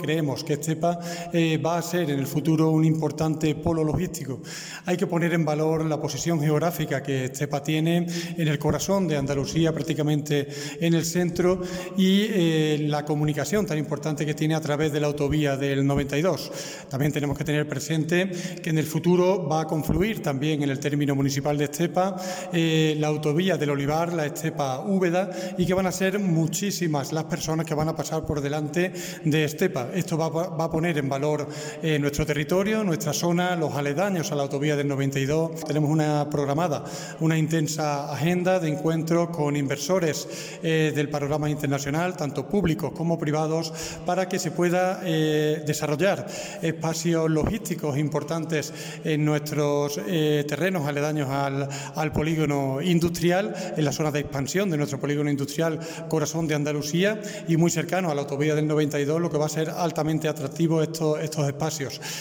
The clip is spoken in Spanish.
Creemos que Estepa va a ser en el futuro un importante polo logístico. Hay que poner en valor la posición geográfica que Estepa tiene en el corazón de Andalucía, prácticamente en el centro, y la comunicación tan importante que tiene a través de la autovía del 92. También tenemos que tener presente que en el futuro va a confluir también en el término municipal de Estepa la autovía del Olivar, la Estepa Úbeda, y que van a ser muchísimas las personas que van a pasar por delante de Estepa. Esto va a poner en valor nuestro territorio, nuestra zona, los aledaños a la autovía del 92. Tenemos programada una intensa agenda de encuentros con inversores del panorama internacional, tanto públicos como privados, para que se pueda desarrollar espacios logísticos importantes en nuestros terrenos aledaños al polígono industrial, en la zona de expansión de nuestro polígono industrial corazón de Andalucía y muy cercano a la autovía del 92, lo que va a ser altamente atractivo estos espacios.